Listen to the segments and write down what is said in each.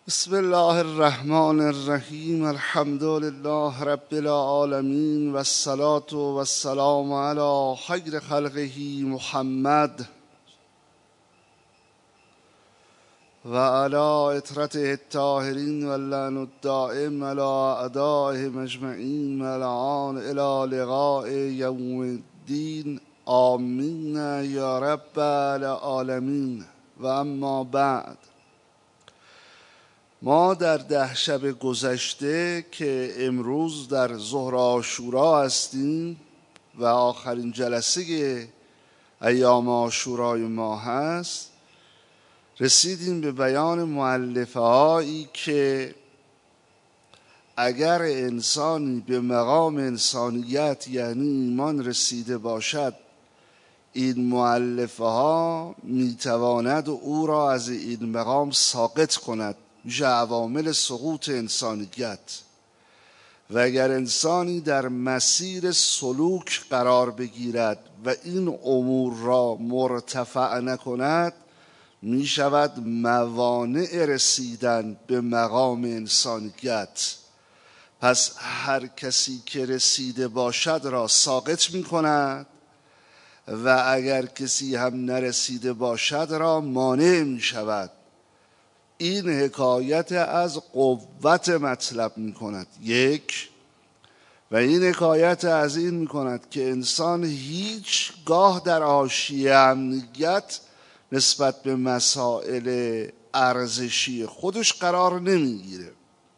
بسم الله الرحمن الرحیم. الحمد لله رب العالمین و الصلاة و السلام علی خیر خلقه محمد و علی اطرته الطاهرین و اللعن الدائم علی اعدائهم اجمعین و الان الی لقاء یوم الدین. آمین یا رب العالمین. و اما بعد، ما در 10 شب گذشته که امروز در ظهر عاشورا هستیم و آخرین جلسه ایام عاشورای ما هست، رسیدیم به بیان مؤلفه هایی که اگر انسانی به مقام انسانیت یعنی ایمان رسیده باشد، این مؤلفه ها میتواند او را از این مقام ساقط کند، میشه عوامل سقوط انسانیت. و اگر انسانی در مسیر سلوک قرار بگیرد و این امور را مرتفع نکند، می شود موانع رسیدن به مقام انسانیت. پس هر کسی که رسیده باشد را ساقط می کند و اگر کسی هم نرسیده باشد را مانع می شود. این حکایت از قوت مطلب می کند یک، و این حکایت از این می کند که انسان هیچگاه در حاشیه امنیت نسبت به مسائل ارزشی خودش قرار نمیگیره.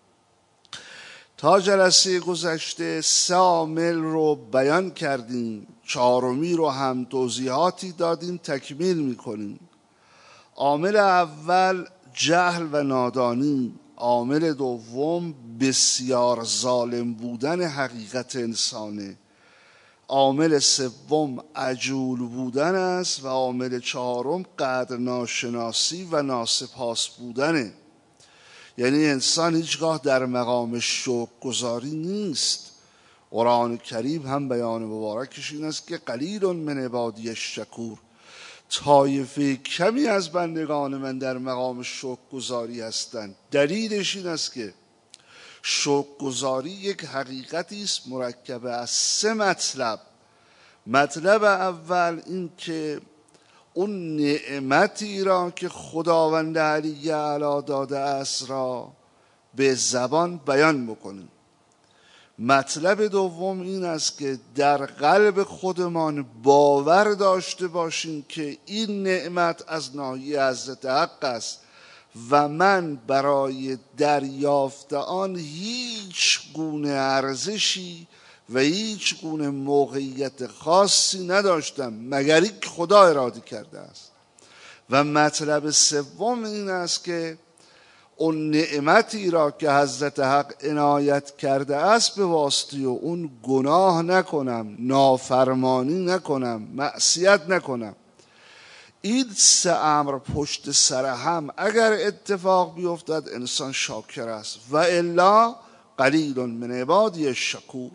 تا جلسه گذشته 3 عامل رو بیان کردیم، 4می رو هم توضیحاتی دادیم، تکمیل میکنیم. عامل اول جهل و نادانی، عامل دوم بسیار ظالم بودن حقیقت انسانه، عامل سوم عجول بودن است و عامل 4 قدر ناشناسی و ناسپاس بودنه. یعنی انسان هیچگاه در مقام شکر گزاری نیست. قرآن کریم هم بیان مبارکش این است که قلیل من عبادی الشکور، طایفه کمی از بندگان من در مقام شکرگزاری هستند. دلیلش این است که شکرگزاری یک حقیقتی است مرکب از 3 مطلب. مطلب اول این که اون نعمتی را که خداوند علی اعلی داده است را به زبان بیان بکنیم. مطلب دوم این است که در قلب خودمان باور داشته باشیم که این نعمت از ناحیه حضرت حق است و من برای دریافت آن هیچ گونه ارزشی و هیچ گونه موقعیت خاصی نداشتم مگر اینکه خدا اراده کرده است. و مطلب سوم این است که اون نعمتی را که حضرت حق عنایت کرده است به واسطه اون گناه نکنم، نافرمانی نکنم، معصیت نکنم. این 3 امر پشت سر هم اگر اتفاق بیفتد انسان شاکر است و الا قلیل من عبادی الشکور.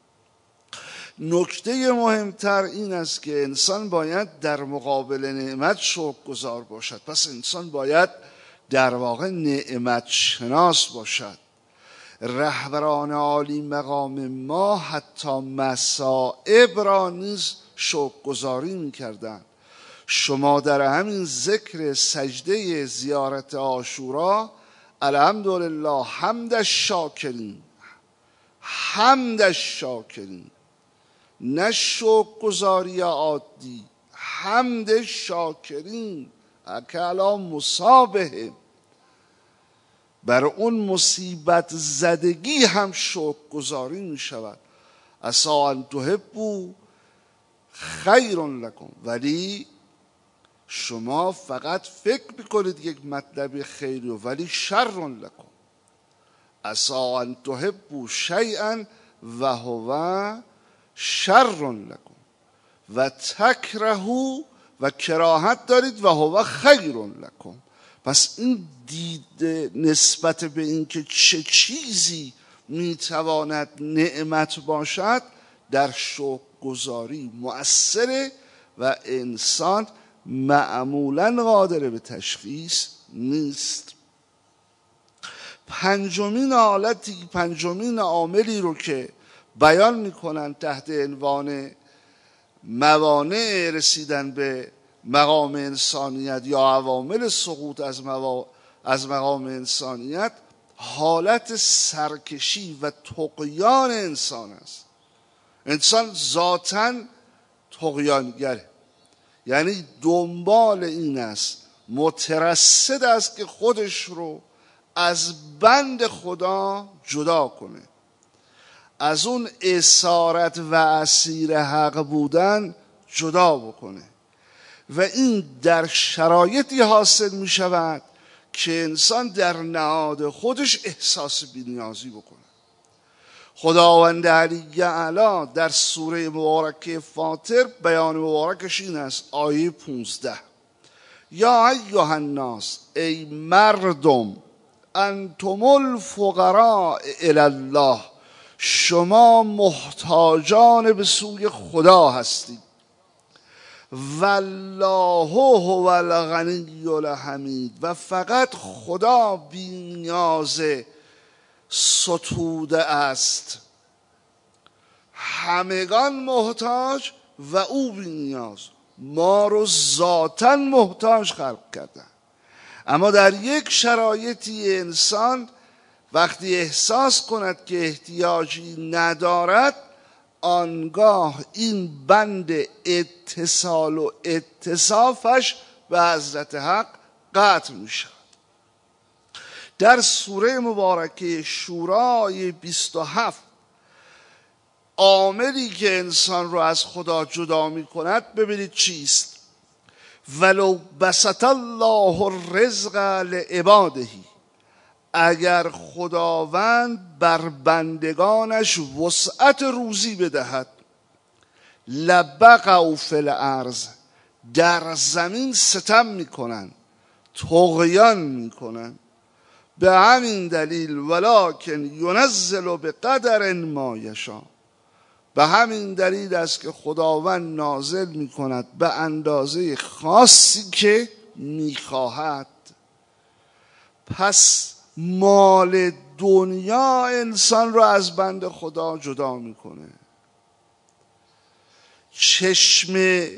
نکته مهمتر این است که انسان باید در مقابل نعمت شکرگزار باشد. پس انسان باید در واقع نعمت شناس باشد. رهبران عالی مقام ما حتی مصائب را نیز شکرگزاری می‌کردند. شما در همین ذکر سجده زیارت عاشورا الحمدلله حمد الشاکرین، حمد الشاکرین، نه شکرگزاری عادی، حمد شاکرین که علی مصابه، بر اون مصیبت زدگی هم شکرگزاری می شود. عسی ان تحبوا خیر لکم، ولی شما فقط فکر میکنید یک مطلب خیری ولی شر لکم. عسی ان تحبوا شیئا و هو شر لکم و تکرهوا و کراهت دارید و هو خیر لکم. پس این دید نسبت به اینکه چه چیزی میتواند نعمت باشد در شکرگزاری مؤثره و انسان معمولا قادر به تشخیص نیست. پنجمین عاملی رو که بیان میکنن تحت عنوان موانع رسیدن به مقام انسانیت یا عوامل سقوط از مقام انسانیت، حالت سرکشی و طغیان انسان است. انسان ذاتاً طغیانگره، یعنی دنبال این است، مترصد است که خودش رو از بند خدا جدا کنه، از اون اسارت و اسیر حق بودن جدا بکنه و این در شرایطی حاصل می شود که انسان در نهاد خودش احساس بی‌نیازی بکنه. خداوند علی اعلی در سوره مبارکه فاطر بیان مبارکش این است، آیه 15: یا ایها الناس، ای مردم، انتم الفقراء الی الله، شما محتاجان به سوی خدا هستید، والله هو الغنی الحمید، و فقط خدا بی‌نیاز ستوده است، همگان محتاج و او بی‌نیاز. ما رو ذاتاً محتاج خلق کردن، اما در یک شرایطی انسان وقتی احساس کند که احتیاجی ندارد، آنگاه این بند اتصال و اتصافش به حضرت حق قطع می شود. در سوره مبارکه شورای 27 عاملی که انسان رو از خدا جدا می کند ببینید چیست: ولو بسط الله الرزق لعباده، اگر خداوند بر بندگانش وسعت روزی بدهد، لبغوا فی الارض، در زمین ستم میکنن، طغیان میکنن. به همین دلیل ولکن ینزل بقدر ما یشاء، به همین دلیل است که خداوند نازل میکند به اندازه خاصی که میخواهد. پس مال دنیا انسان رو از بند خدا جدا میکنه. چشم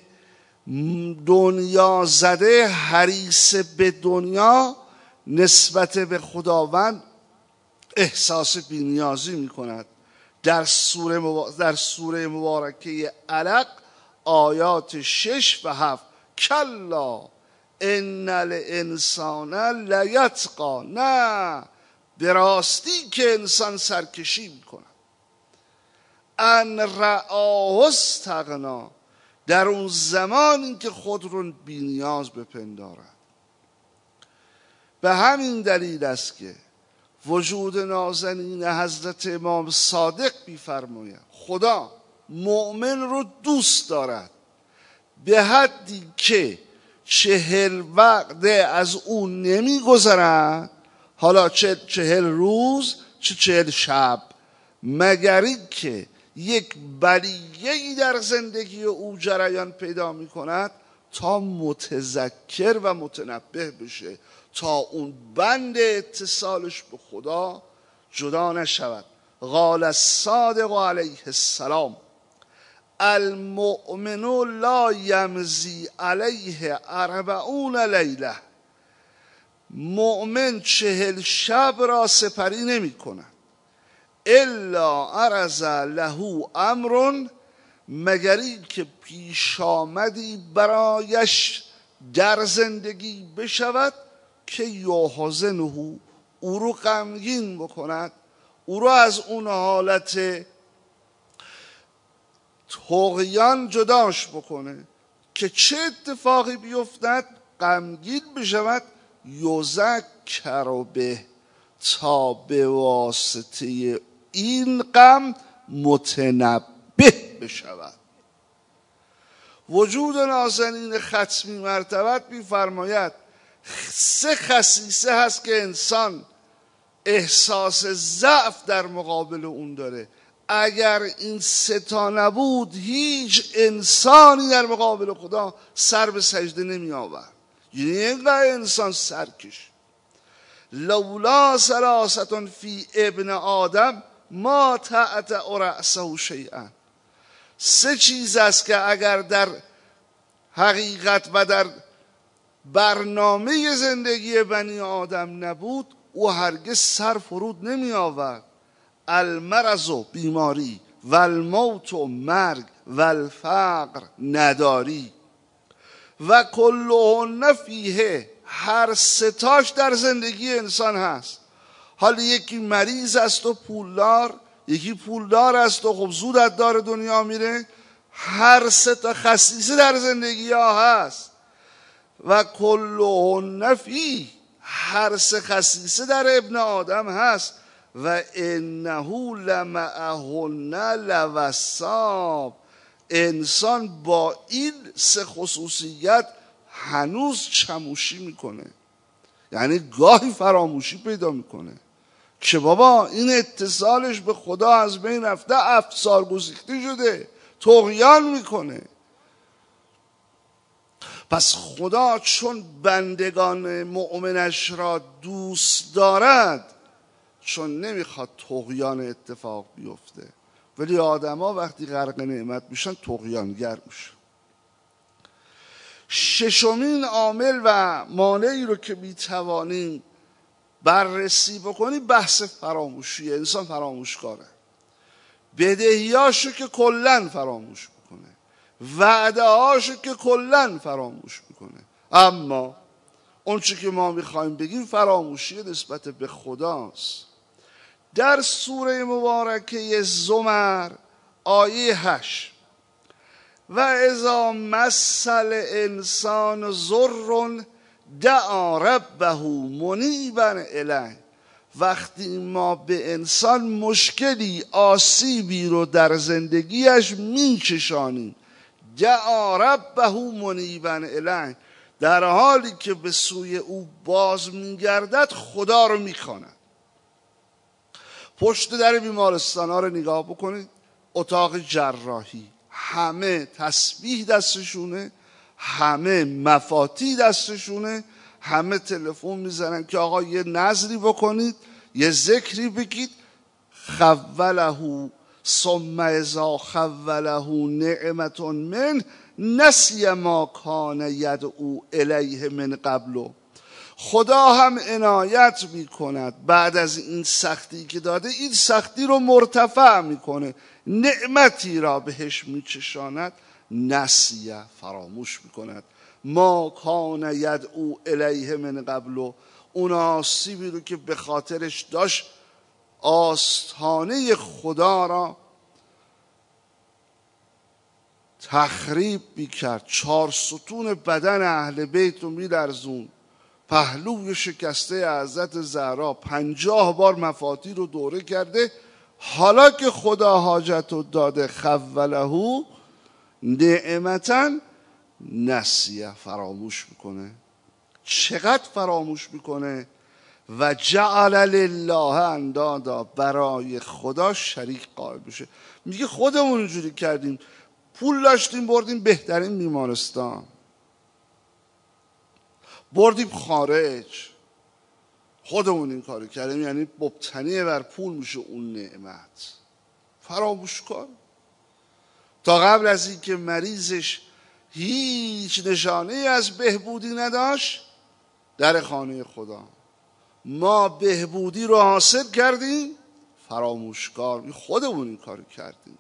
دنیا زده، حریص به دنیا، نسبت به خداوند احساس بی‌نیازی میکند. در سوره مبارکه علق آیات 6 و 7: کلا ان الانسان لیطغی، نه، به راستی که انسان سرکشی میکنه، ان رآه استغنا، در اون زمانی که خود رو بی‌نیاز بپندارد. به همین دلیل است که وجود نازنین حضرت امام صادق می‌فرماید خدا مؤمن رو دوست دارد به حدی که 40 وقته از اون نمی‌گذرد، حالا چه 40 روز چه 40 شب، مگر این که یک بلیه‌ای در زندگی او جریان پیدا می‌کند تا متذکر و متنبه بشه، تا اون بند اتصالش به خدا جدا نشود. قال الصادق علیه السلام: المؤمن لا یمضی علیه 40 لیله، مؤمن 40 شب را سپری نمی کند، الا عرض له امر، مگر این که پیش آمدی برایش در زندگی بشود که یحزنه، او رو غمگین بکند، او رو از اون حالت طغیان جداش بکنه، که چه اتفاقی بیفتد؟ غمگین بشود. یذکر به، تا به واسطه این غم متنبه بشود. وجود نازنین ختمی مرتبت می‌فرماید 3 خصیصه هست که انسان احساس ضعف در مقابل اون داره. اگر این 3 تا نبود، هیچ انسانی در مقابل خدا سر به سجده نمی آورد. یعنی اینقدر انسان سرکش. لولا ثلاثة فی ابن آدم ما تعتع رأسه شیئا. 3 چیز است که اگر در حقیقت و در برنامه زندگی بنی آدم نبود او هرگز سر فرود نمی آورد. المرض و بیماری، و الموت و مرگ، و الفقر نداری، و کلهن فیه، هر 3 تاش در زندگی انسان هست. حالا یکی مریض است و پولدار، یکی پولدار است و خب زود از دار دنیا میره. هر 3 تا خصیصه در زندگی ها هست. و کلهن فیه، هر 3 خصیصه در ابن آدم هست. و انه لمعهن لوصاب، انسان با این 3 خصوصیت هنوز چموشی میکنه، یعنی گاهی فراموشی پیدا میکنه که بابا این اتصالش به خدا از بین رفته، افسار گسیخته شده، طغیان میکنه. پس خدا چون بندگان مؤمنش را دوست دارد، چون نمیخواد طغیان اتفاق بیفته، ولی آدما وقتی غرق نعمت میشن طغیانگر میشن. 6مین عامل و مانعی رو که میتوانیم بررسی بکنیم بحث فراموشی. انسان فراموشکاره، بدهیاشو که کلن فراموش میکنه، وعده هاشو که کلن فراموش میکنه. اما اون چی که ما میخوایم بگیم فراموشی نسبت به خداست. در سوره مبارکه زمر آیه 8، و اذا مس الانسان ضر دعا ربه منیبا الیه، وقتی ما به انسان مشکلی، آسیبی رو در زندگیش میچشانیم، دعا ربه منیبا الیه، در حالی که به سوی او باز میگردد، خدا رو میخواند. پشت در بیمارستان ها رو نگاه بکنید، اتاق جراحی، همه تسبیح دستشونه، همه مفاتیح دستشونه، همه تلفن میزنن که آقا یه نظری بکنید، یه ذکری بگید. خوله ثم اذا خوله نعمت من نسی ما کان یدعو الیه من قبل. خدا هم عنایت میکند بعد از این سختی که داده، این سختی رو مرتفع میکنه، نعمتی را بهش میچشاند. نسیه، فراموش میکند. ما کان یدعو الیه من قبل، اون آسیبی رو که به خاطرش داشت آستانه خدا را تخریب میکرد، 4 ستون بدن اهل بیت رو میلرزون، پهلوی شکسته حضرت زهرا 50 بار مفاتیح رو دوره کرده. حالا که خدا حاجت رو داده، خوله نعمتا نسیه، فراموش میکنه. چقدر فراموش میکنه؟ و جعل لله اندادا، برای خدا شریک قائل بشه. میگه خودمون اینجوری کردیم، پول داشتیم بردیم بهترین بیمارستان، بردیم خارج، خودمون این کارو کردیم، یعنی مبتنی بر پول میشه اون نعمت. فراموش کن. تا قبل از این که مریضش هیچ نشانه از بهبودی نداشت، در خانه خدا ما بهبودی رو حاصل کردیم، فراموشکار خودمون این کارو کردیم.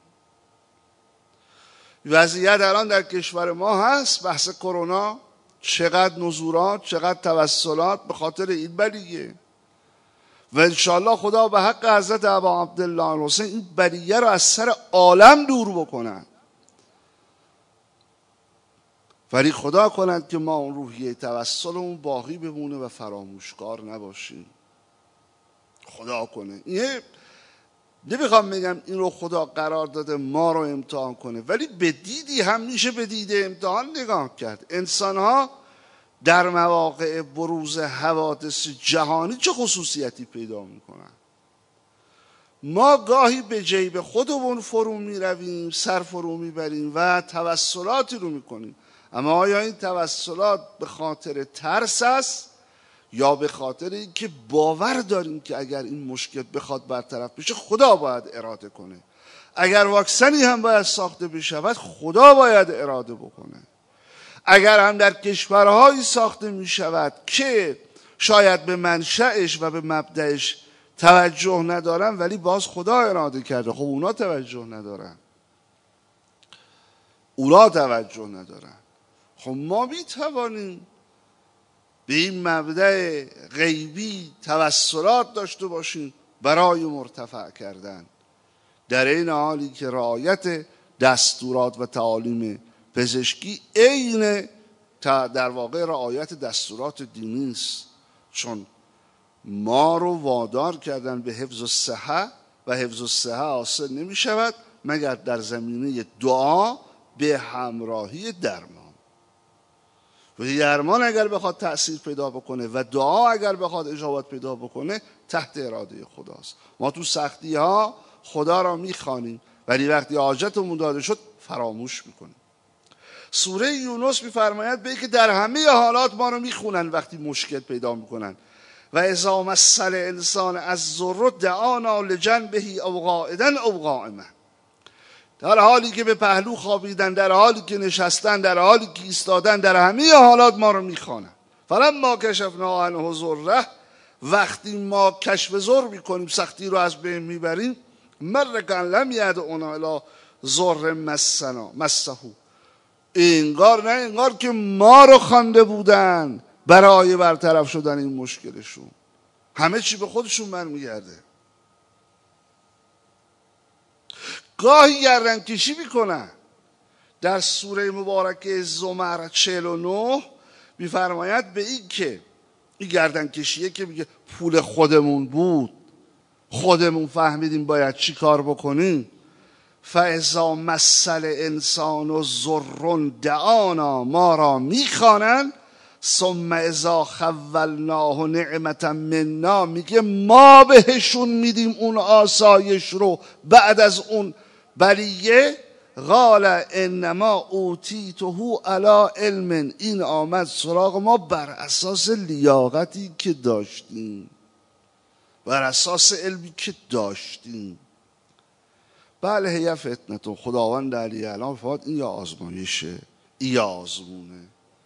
وضعیت الان در کشور ما هست، بحث کرونا، چقدر نذورات، چقدر توسلات به خاطر این بلیه. و انشاءالله خدا به حق حضرت ابا عبدالله الحسین این بلیه رو از سر عالم دور بکنن. ولی خدا کند که ما اون روحیه توسلمون باقی بمونه و فراموشکار نباشیم. خدا کنه. نمیخوام بگم این رو خدا قرار داده ما رو امتحان کنه، ولی به دیدی هم میشه به دید امتحان نگاه کرد. انسان ها در مواقع بروز حوادث جهانی چه خصوصیتی پیدا میکنن؟ ما گاهی به جیب خودمون فرو میرویم، سر فرو میبریم و توسلاتی رو میکنیم. اما آیا این توسلات به خاطر ترس است یا به خاطر اینکه باور داریم که اگر این مشکل بخواد برطرف بشه خدا باید اراده کنه، اگر واکسنی هم باید ساخته بشود خدا باید اراده بکنه، اگر هم در کشورهایی ساخته می شود که شاید به منشأش و به مبدأش توجه ندارن ولی باز خدا اراده کرده، خب اونا توجه ندارن، خب ما می توانیم به این مبدأ غیبی توسلات داشته باشیم برای مرتفع کردن، در این حالی که رعایت دستورات و تعالیم پزشکی عین در واقع رعایت دستورات دینی است، چون ما رو وادار کردن به حفظ الصحه و حفظ الصحه حاصل نمی شود مگر در زمینه دعا به همراهی درمان. و درمان اگر بخواد تأثیر پیدا بکنه و دعا اگر بخواد اجابت پیدا بکنه تحت اراده خداست. ما تو سختی ها خدا را میخوانیم ولی وقتی حاجتمون داده شد فراموش میکنیم. سوره یونس میفرماید به که در همه حالات ما رو میخونن وقتی مشکل پیدا میکنن. و اذا مس الانسان الضر دعانا لجنبه او قاعدا او قائما، در حالی که به پهلو خوابیدن، در حالی که نشستن، در حالی که ایستادن، در همه حالات ما رو میخوانن. فلما کشفنا عنه ضره، وقتی ما کشف ضر میکنیم، سختی رو از بین میبریم، مرکن لم یدعنا الی ضر مسه، انگار که ما رو خوانده بودن برای برطرف شدن این مشکلشون. همه چی به خودشون برمیگرده. گاهی گردن کشی میکنن. در سوره مبارکه زمر 49 میفرماید به این که این گردن کشیه که میگه پول خودمون بود، خودمون فهمیدیم باید چی کار بکنیم. فاذا مس الانسان ضر دعانا، ما را میخوانن. ثم اذا خولناه نعمتا منا، میگه ما بهشون میدیم اون آسایش رو بعد از اون بلیه. قال انما اوتیته علی علم، این آمد سراغ ما بر اساس لیاقتی که داشتیم، بر اساس علمی که داشتیم. بله هی فتنتون، خداوند علی اعلام فرمود این یا آزمایشه یا آزمونه.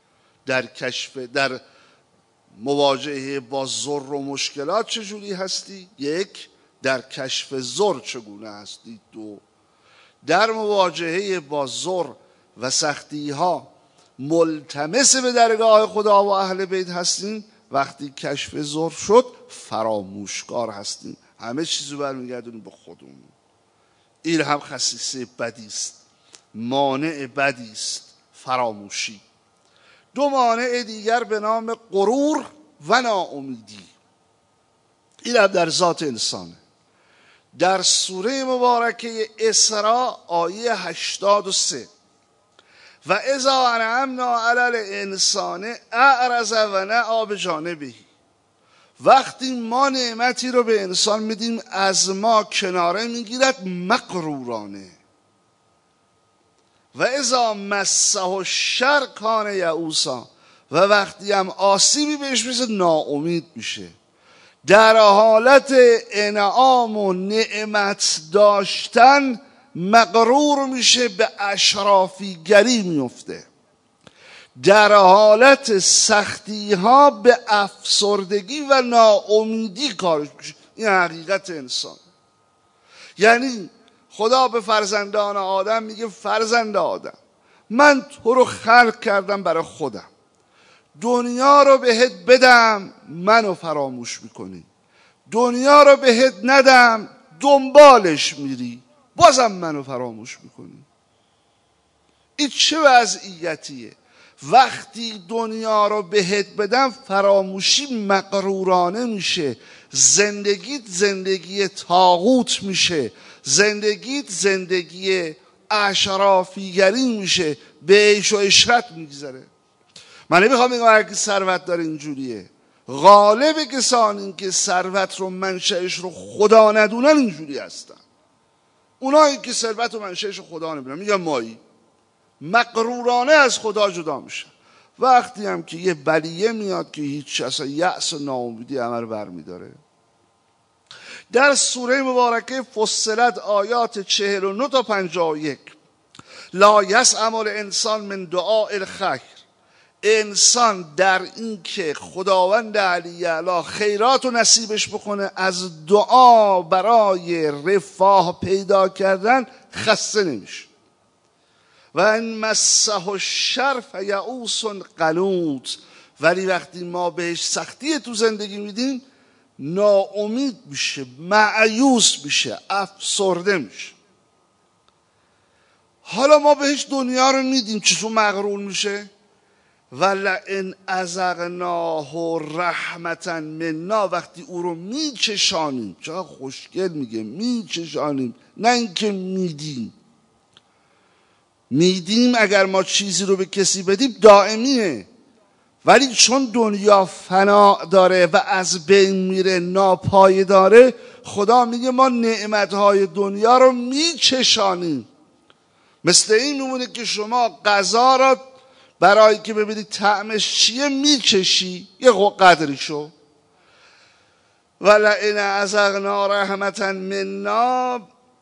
در مواجهه با ضر و مشکلات چجوری هستی؟ یک، در کشف ضر چگونه هستی؟ دو، در مواجهه با ضر و سختی ها ملتمس به درگاه خدا و اهل بیت هستیم. وقتی کشف ضر شد فراموشکار هستیم، همه چیزو برمیگردونیم به خودمون. این هم خصیصه بدی است، مانع بدی است، فراموشی. دو مانع دیگر به نام غرور و ناامیدی، این هم در ذات انسانه. در سوره مبارکه اسراء آیه 83 و اذا انعمنا علی الانسان اعرض و نأى بجانبه، وقتی ما نعمتی رو به انسان میدیم از ما کناره میگیرد مغرورانه. و اذا مسه الشر کان یئوسا، و وقتی هم آسیبی بهش میشه ناامید میشه. در حالت انعام و نعمت داشتن مغرور میشه، به اشرافیگری میفته. در حالت سختی ها به افسردگی و ناامیدی کارش میشه. این حقیقت انسان. یعنی خدا به فرزندان آدم میگه فرزند آدم، من تو رو خلق کردم برای خودم، دنیا رو بهت بدم منو فراموش میکنی، دنیا رو بهت ندم دنبالش میری بازم منو فراموش میکنی. این چه وضعیتیه؟ وقتی دنیا رو بهت بدم فراموشی مغرورانه میشه، زندگیت زندگی طاغوت میشه، زندگیت زندگی اشرافیگری میشه، به عیش و عشرت میگذره. من نمیخوام بگم هر کی ثروت داره اینجوریه، غالب کسانی که ثروت رو منشأش رو خدا ندونن اینجوری هستن. اونایی که ثروت رو منشأش رو خدا نمیدونن میگن مایی، مغرورانه از خدا جدا میشن. وقتی هم که یه بلیه میاد که هیچ اصلا یأس و ناامیدی همه رو برمیداره. در سوره مبارکه فصلت آیات 49 تا 51 لا یسأم الانسان من دعاء الخیر، انسان در این که خداوند علی اعلی خیرات رو نصیبش بکنه از دعا برای رفاه پیدا کردن خسته نمیشه. و ان مسه الشر فیئوس قنوط، ولی وقتی ما بهش سختی تو زندگی میدیم ناامید میشه، مایوس میشه، افسرده میشه. حالا ما بهش دنیا رو میدیم، چطور مغرور میشه؟ ولئن اذقناه رحمتا منا، وقتی او رو میچشانیم، چقدر خوشگل میگه میچشانیم، نه اینکه میدیم اگر ما چیزی رو به کسی بدیم دائمیه، ولی چون دنیا فنا داره و از بین میره، ناپایداره، خدا میگه ما نعمتهای دنیا رو میچشانیم. مثل این میمونه که شما غذا را برای که ببینید طعمش چیه میچشی یه قدریشو. ولئن اذقنا رحمتا منا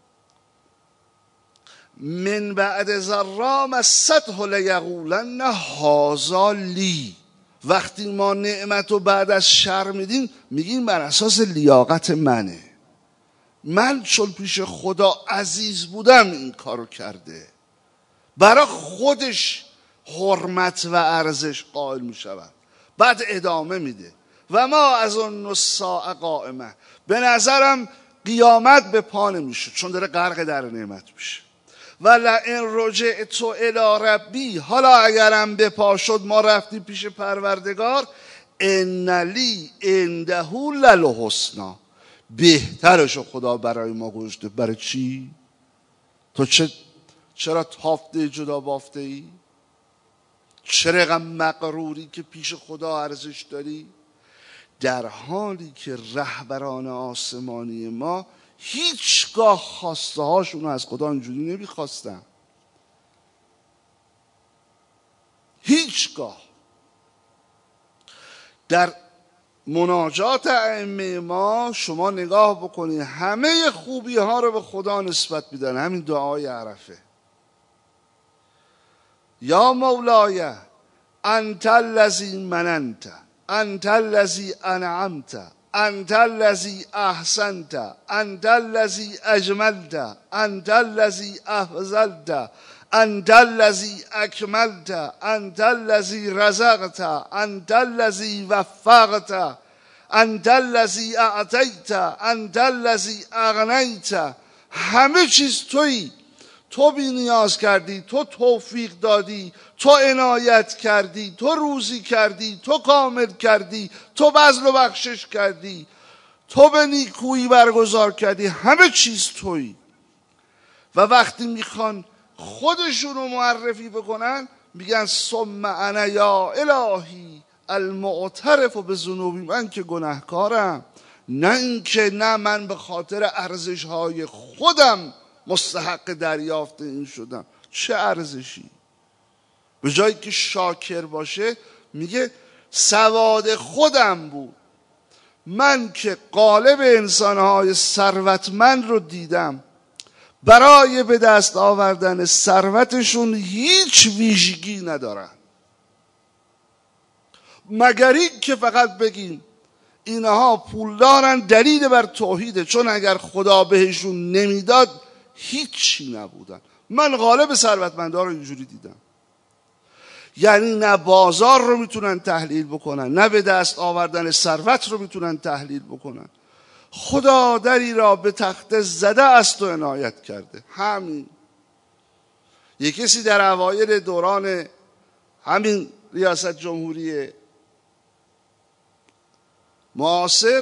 من بعد ضراء مسته لیقولن هذا لی، وقتی ما نعمت رو بعد از شر میدیم میگیم بر اساس لیاقت منه، من چون پیش خدا عزیز بودم این کارو کرده، برای خودش حرمت و ارزش قائل میشود. بعد ادامه میده و ما از اون الساعه قائمه، به نظرم قیامت به پا نمیشه چون داره غرق در نعمت میشه. ولئن رجعت الی ربی، حالا اگرم به پا شد ما رفتیم پیش پروردگار، ان لی عنده للحسنا، بهترشو خدا برای ما گذاشته. برای چی؟ تو چرا تافته جدا بافته ای؟ چرا اینقدر مغروری که پیش خدا ارزش داری؟ در حالی که رهبران آسمانی ما هیچگاه خواسته هاشون از خدا اینجوری نمیخواستن، هیچگاه. در مناجات ائمه ما شما نگاه بکنید همه خوبی ها رو به خدا نسبت میدن. همین دعای عرفه، یا مولای انت الذی مننت، انت الذی انعمت، انت الذی احسنت، انت الذی اجملت، انت الذی افضلت، انت الذی اکملت، انت الذی رزقت، انت الذی وفقت، انت الذی اعطیت، انت الذی اغنیت. همه چیز تویی، تو بی نیاز کردی، تو توفیق دادی، تو عنایت کردی، تو روزی کردی، تو کامل کردی، تو بذل و بخشش کردی، تو به نیکویی برگزار کردی، همه چیز تویی. و وقتی میخوان خودشون رو معرفی بکنن میگن ثم انا یا الهی المعترف بذنوبی، من که گناهکارم، نه اینکه نه من به خاطر ارزش‌های خودم مستحق دریافت این شدم. چه ارزشی؟ به جایی که شاکر باشه میگه سواد خودم بود، من که غالب انسانهای ثروتمند رو دیدم برای به دست آوردن ثروتشون هیچ ویژگی ندارن، مگر این که فقط بگیم اینها پول دارن، دلیل بر توحیده، چون اگر خدا بهشون نمیداد هیچی نبودن. من غالب ثروتمندا رو اینجوری دیدم، یعنی نه بازار رو میتونن تحلیل بکنن، نه به دست آوردن ثروت رو میتونن تحلیل بکنن. خدا دری را به تخته زده است و عنایت کرده. همین. یک کسی در اوایل دوران همین ریاست جمهوری معاصر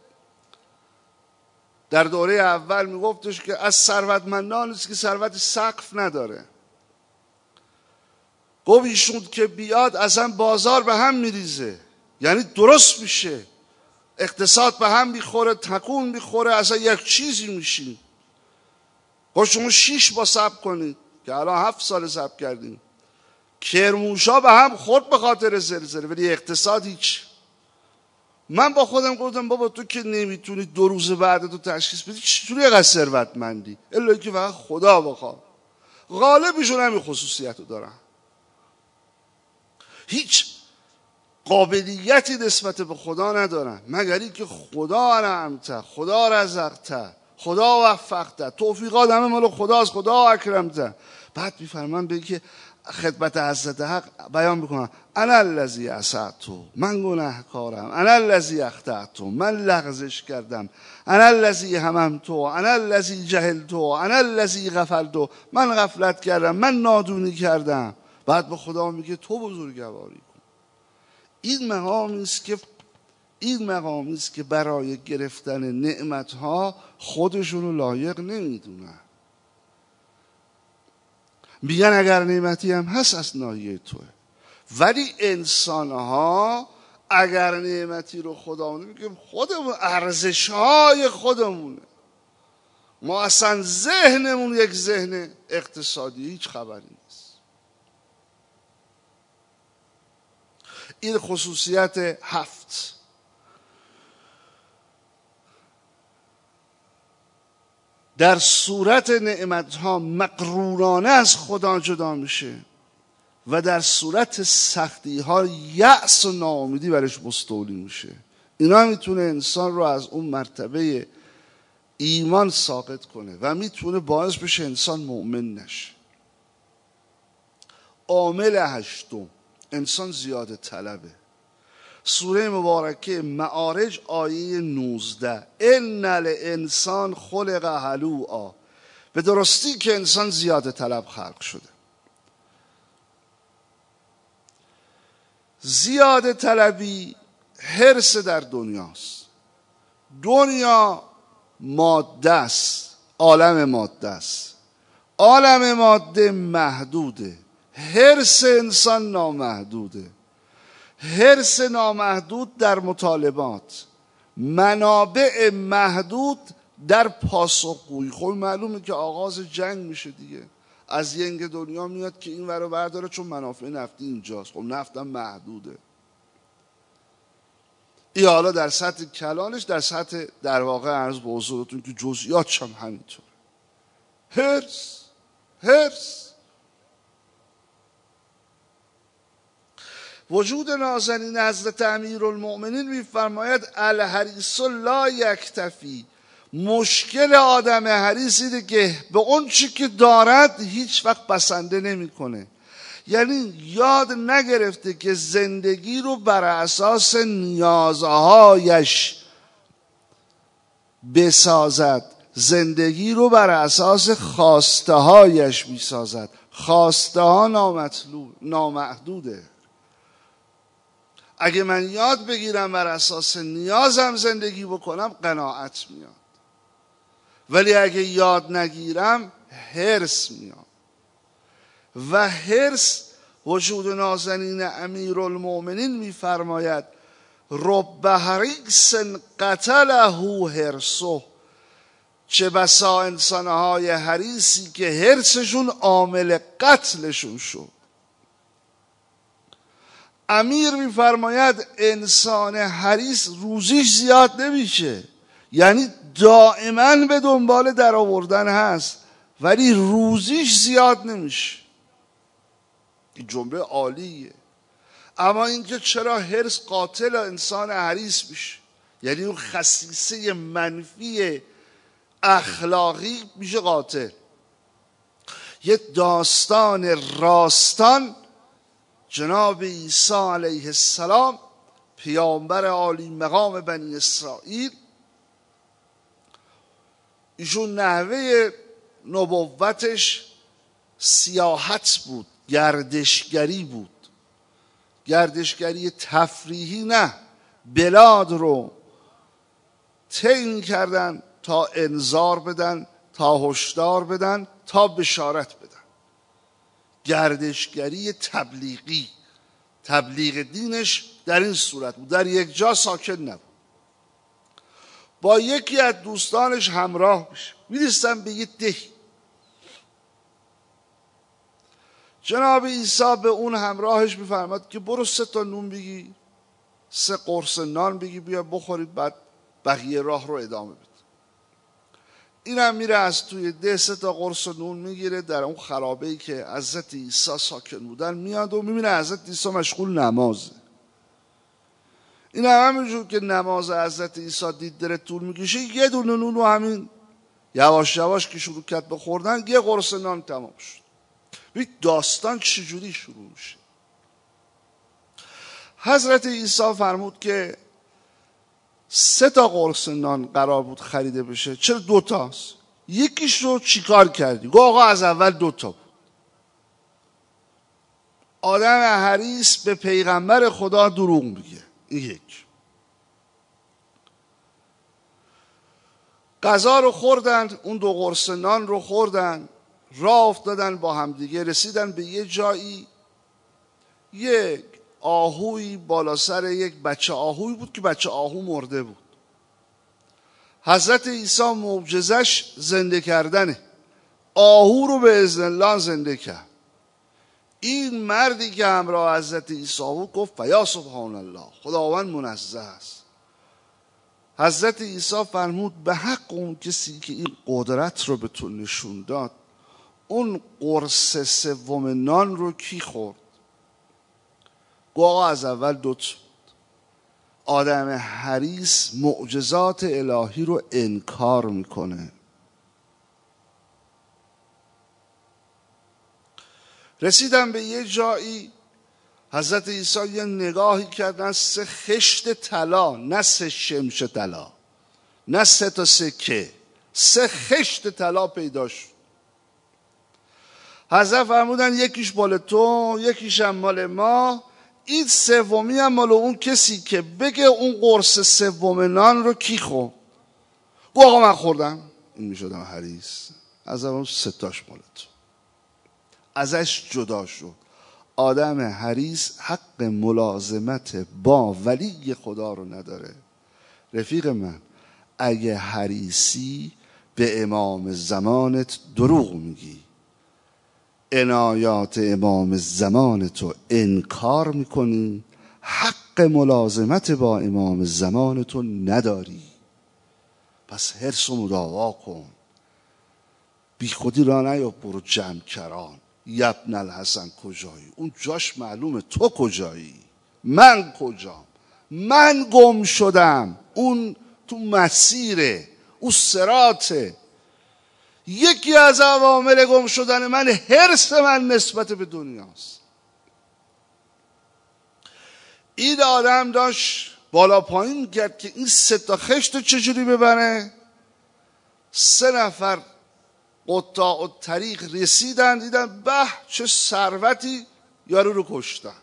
در دوره اول میگفتش که از ثروتمندان است که ثروت سقف نداره. گفت ایشون که بیاد اصلا بازار به هم میریزه، یعنی درست میشه، اقتصاد به هم میخوره، تکون میخوره، اصلا یک چیزی میشین. گفت شما 6 با صبر کنید، که الان 7 سال صبر کردیم، کرموشا به هم خورد به خاطر زلزله، ولی اقتصاد هیچ. من با خودم گفتم بابا تو که نمیتونی 2 روز بعد تو تشخیص بدی، چطوری اینقدر ثروتمندی؟ الا که فقط خدا بخواد. غالبشون همین خصوصیت رو دارن، هیچ قابلیتی نسبت به خدا ندارن مگر اینکه خدا انعمته، خدا رزقته، خدا وفقته، توفیقات همه مال خداست، خدا اکرمته. بعد میفرمان به که خدمت حضرت حق بیان بکنم انا الذی اسأت، من گناهکارم، انا الذی اخطأت، من لغزش کردم، انا الذی هممت، انا الذی جهلت، انا الذی غفلت، من غفلت کردم، من نادونی کردم. بعد به خدا میگه تو بزرگواری کن. این مقامی است که برای گرفتن نعمتها خودشونو لایق نمیدونن. میگن اگر نعمتی هم هست از ناحیه توه، ولی انسانها اگر نعمتی رو خدامونه میگیم خودمون، ارزشهای خودمونه. ما اصلا ذهنمون یک ذهن اقتصادی هیچ خبری نیست. این خصوصیت 7. در صورت نعمتها مغرورانه از خدا جدا میشه و در صورت سختی ها یأس و ناامیدی برش مستولی میشه. اینا میتونه انسان رو از اون مرتبه ایمان ساقط کنه و میتونه باعث بشه انسان مؤمن نشه. عامل 8، انسان زیاده طلبه. سوره مبارکه معارج آیه 19 ان الانسان خلق هلوعا، به درستی که انسان زیاده طلب خلق شده. زیاده طلبی حرص در دنیاست. دنیا ماده است، عالم ماده است، عالم ماده محدوده، حرص انسان نامحدوده. حرص نامحدود در مطالبات، منابع محدود در پاسخگویی. خب معلومه که آغاز جنگ میشه دیگه، از ینگ دنیا میاد که این ور رو برداره چون منافع نفتی اینجاست. خب نفتم محدوده. این حالا در سطح کلانش، در سطح در واقع عرض به حضورتون که جزئیاتش هم همینطوره. حرص وجود نازنین حضرت امیرالمؤمنین میفرماید الحریص لا یکتفی. مشکل آدم حریص اینه که به اون چی که دارد هیچ وقت بسنده نمیکنه. یعنی یاد نگرفته که زندگی رو بر اساس نیازهایش بسازد، زندگی رو بر اساس خواسته هایش میسازد. خواسته ها نامحدوده. اگه من یاد بگیرم بر اساس نیازم زندگی بکنم قناعت میاد، ولی اگه یاد نگیرم حرص میاد. و حرص وجود نازنین امیرالمؤمنین میفرماید رب حریص قتله حرصه. چه بسا انسانهای حریصی که حرصشون عامل قتلشون شد. امیر میفرماید انسان حریص روزیش زیاد نمیشه، یعنی دائما به دنبال در آوردن هست ولی روزیش زیاد نمیشه. این جمله عالیه. اما اینکه چرا حرص قاتل انسان حریص میشه، یعنی اون خصیصه منفی اخلاقی میشه قاتل. یه داستان راستان جناب عیسی علیه السلام پیامبر عالی مقام بنی اسرائیل، ایشون نحوه نبوتش سیاحت بود، گردشگری بود. گردشگری تفریحی نه، بلاد رو طی کردن تا انذار بدن، تا هشدار بدن، تا بشارت بدن. گردشگری تبلیغی، تبلیغ دینش در این صورت بود. در یک جا ساکن نبود. با یکی از دوستانش همراه بشه، میرسن به یه دهی. جناب عیسی به اون همراهش میفرماد که برو 3 تا نون بگی، 3 قرص نان بگی بیا بخورید، بعد بقیه راه رو ادامه بده. اینم میره از توی ده 3 تا قرص نون میگیره، در اون خرابه‌ای که حضرت عیسی ساکن بودن میاد و میبینه حضرت عیسی مشغول نمازه. این همینجور که نماز حضرت عیسی دید داره طول میکشه، یه دونه نون رو همین یواش یواش که شروع کرد به خوردن، یه قرص نان تمام شد. ببین داستان چجوری شروع میشه. حضرت عیسی فرمود که 3 تا قرص نان قرار بود خریده بشه، چرا 2 تاست؟ یکیش رو چیکار کردی؟ گفت آقا از اول 2 تا بود. آدم حریص به پیغمبر خدا دروغ میگه. این یک. غذا رو خوردن، اون 2 قرص نان رو خوردن، راه افتادن با هم دیگه، رسیدن به یه جایی، یک آهوی بالا سر یک بچه آهوی بود که بچه آهو مرده بود. حضرت عیسی معجزش زنده کردنه، آهو رو به اذن الله زنده کرد. این مردی که همراه حضرت عیسی بود گفت فیا سبحان الله، خداوند منزه است. حضرت عیسی فرمود به حق اون کسی که این قدرت رو به تو نشون داد، اون قرص 3 نان رو کی خورد؟ گفت آقا از اول 2 تا. آدم حریص معجزات الهی رو انکار میکنه. رسیدم به یه جایی، حضرت عیسی یه نگاهی کردن، 3 خشت طلا، نه 3 شمش طلا، نه 3 تا سکه، 3 خشت طلا پیدا شد. حضرت فرمودن یکیش مال تو، یکیش هم مال ما، این 3می هم مال اون کسی که بگه اون قرص 3 نان رو کی خورد. گفت آقا من خوردم. این میشدم حریص، از اون 3 تاش مال تو. ازش جدا شد. آدم حریص حق ملازمت با ولی خدا رو نداره. رفیق من، اگه حریصی به امام زمانت دروغ میگی، عنایات امام زمان تو انکار میکنی، حق ملازمت با امام زمان تو نداری. پس حرص و مداوا کن، بی خودی را نیا برو جمع کران. یبن الحسن کجایی؟ اون جاش معلومه، تو کجایی؟ من کجام؟ من گم شدم، اون تو مسیره، اون صراطه. یکی از عوامل گم شدن من حرص من نسبت به دنیاست. این آدم داشت بالا پایین کرد که این 3 تا خشت چجوری ببره. 3 نفر قطاع الطریق رسیدن، دیدن به چه ثروتی، یارو رو کشتن.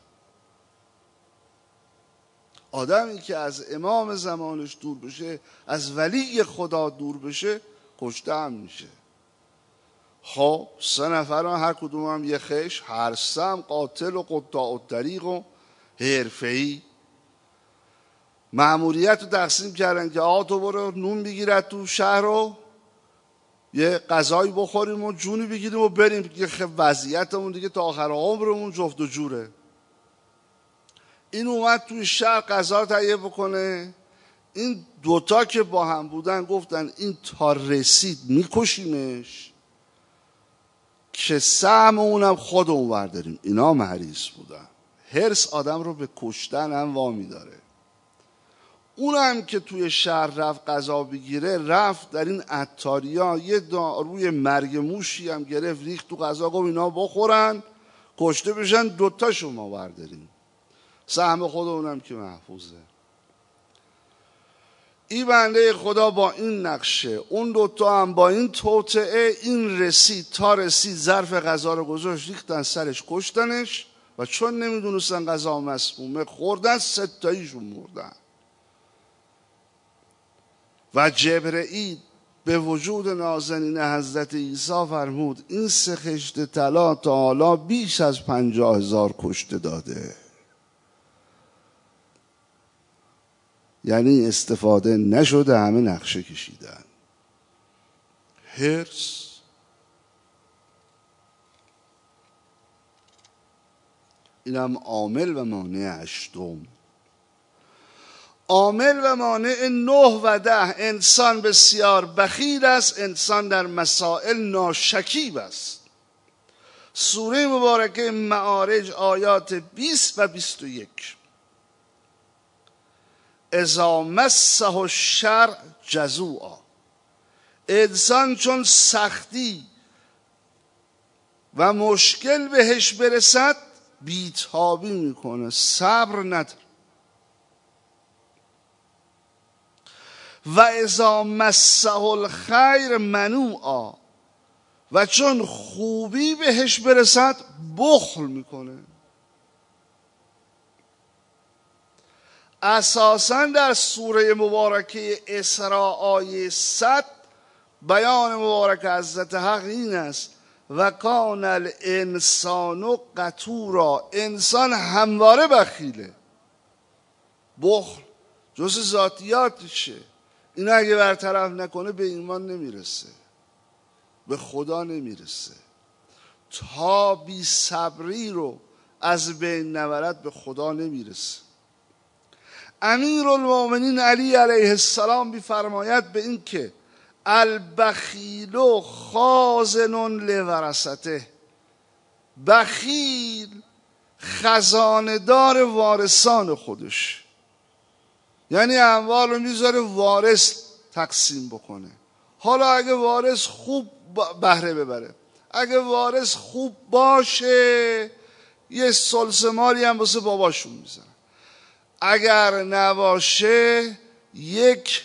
آدمی که از امام زمانش دور بشه، از ولی خدا دور بشه، کشته هم میشه. خب 3 نفر هر کدوم هم یه خش، هر 3 هم قاتل و قطاع الطریق و حرفه‌ای. مأموریت رو تقسیم کردن که آقا تو برو نون بگیرد تو شهر رو، یه غذایی بخوریم و جونی بگیریم و بریم، که وضعیتمون دیگه تا آخر عمرمون جفت و جوره. این اومد توی شهر غذا تهیه بکنه. این 2 تا که با هم بودن گفتن این تا رسید میکشیمش که سهم اونم خودمون برداریم. اینا هم حریص بودن. حرص آدم رو به کشتن هم وامی داره. اونم که توی شهر رفت غذا بگیره، رفت در این عطاریا یه داروی مرگ موشی هم گرفت، ریخت تو غذا، گفت اینا بخورن کشته بشن، 2 تاشو ما برداریم، سهم خودمونم که محفوظه. این بنده خدا با این نقشه، اون 2 تا هم با این توطئه، این رسید تا رسید ظرف غذا رو گذاشت، ریختن سرش کشتنش و چون نمیدونستن غذا مسمومه خوردن، 3 تاییشون مردن. و جبرئیل به وجود نازنین حضرت عیسی فرمود این 3 خشت طلا تا حالا بیش از 50,000 کشته داده. یعنی استفاده نشده، همه نقشه کشیدن. حرص. اینم عامل و مانع هشتم. عامل و مانع 9 و 10. انسان بسیار بخیل است، انسان در مسائل ناشکیب است. سوره مبارکه معارج آیات 20 و 21. اذا مسه الشر جزوعا. انسان چون سختی و مشکل بهش برسد بیتابی میکنه، صبر نداره. و اذا مسه الخیر منوعا. و چون خوبی بهش برسد بخل میکنه. اساساً در سوره مبارکه اسراء آیه 100 بیان مبارک حضرت حق این است: و کان الانسان قتورا. انسان همواره بخیله. بخل جز ذاتیاتشه. اینا اگه برطرف نکنه به ایمان نمیرسه، به خدا نمیرسه. تا بی صبری رو از بین نبرد به خدا نمیرسه. امیرالمومنین علی علیه السلام میفرماید به این که البخیل خازن لورثته. بخیل خزانه‌دار وارثان خودش، یعنی اموال رو میذاره وارث تقسیم بکنه. حالا اگه وارث خوب بهره ببره، اگه وارث خوب باشه یه ثلث مالی هم واسه باباشون میذاره، اگر نباشه یک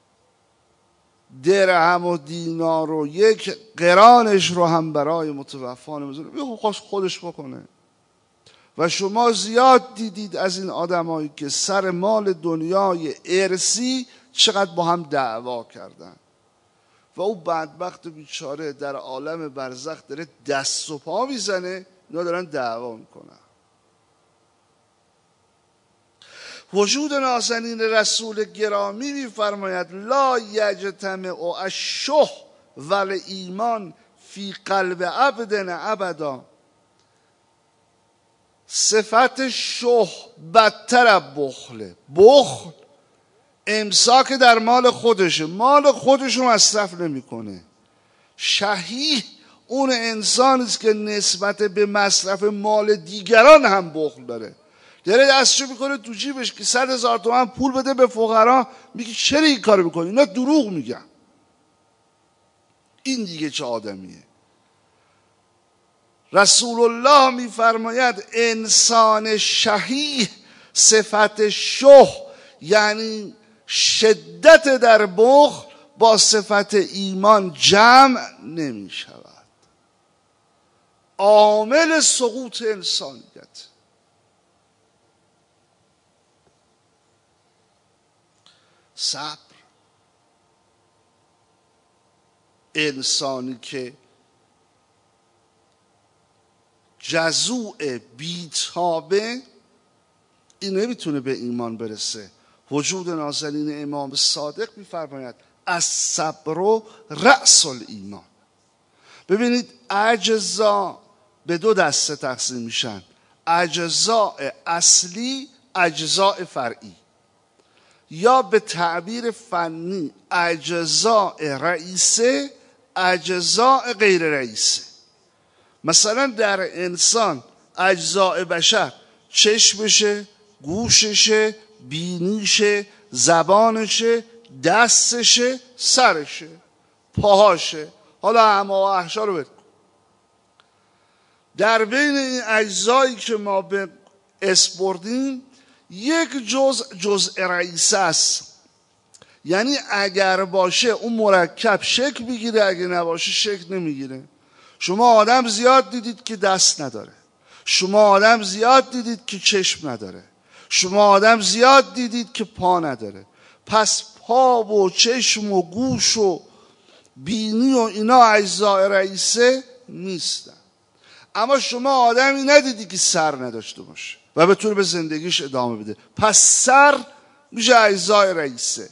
درهم و دینار و یک قرانش رو هم برای متوفا نمیذاره، خواست خودش بکنه. و شما زیاد دیدید از این آدمایی که سر مال دنیای ارثی چقدر با هم دعوا کردن و او بدبخت و بیچاره در عالم برزخ داره دست و پا میزنه، اینا دارن دعوا میکنن. وجود نازنین رسول گرامی میفرماید لا یجتمع الشح والایمان فی قلب عبد ابدا. صفت شح بدتر از بخله. بخل امساک در مال خودشه، مال خودش رو مصرف نمیکنه. شحیح اون انسانی است که نسبت به مصرف مال دیگران هم بخل داره. داره دستشو میکنه تو جیبش که 100,000 تومان پول بده به فقرا، میگه چرا این کارو میکنی؟ اینا دروغ میگن. این دیگه چه آدمیه؟ رسول الله میفرماید انسان شحیح صفت شح یعنی شدت در بخل با صفت ایمان جمع نمی شود. عامل سقوط انسانیت. صبر. انسانی که جزوع بیتابه این نمیتونه به ایمان برسه. وجود نازنین امام صادق میفرماید الصبر رأس الایمان. ببینید اجزا به 2 دسته تقسیم میشن: اجزاء اصلی، اجزاء فرعی، یا به تعبیر فنی اجزاء رئیسه، اجزاء غیر رئیسه. مثلا در انسان اجزاء بشر چشمشه، گوششه، بینیشه، زبانشه، دستشه، سرشه، پاهاشه. حالا اما و احشا رو بکن. در بین این اجزایی که ما به اسپردیم یک جزء رئیسه است، یعنی اگر باشه اون مرکب شکل میگیره، اگه نباشه شکل نمیگیره. شما آدم زیاد دیدید که دست نداره، شما آدم زیاد دیدید که چشم نداره، شما آدم زیاد دیدید که پا نداره. پس پا و چشم و گوش و بینی و اینا اجزاء رئیسه نیستن. اما شما آدمی ندیدی که سر نداشته باشه و بتونه به زندگیش ادامه بده، پس سر میشه اجزاء رئیسه.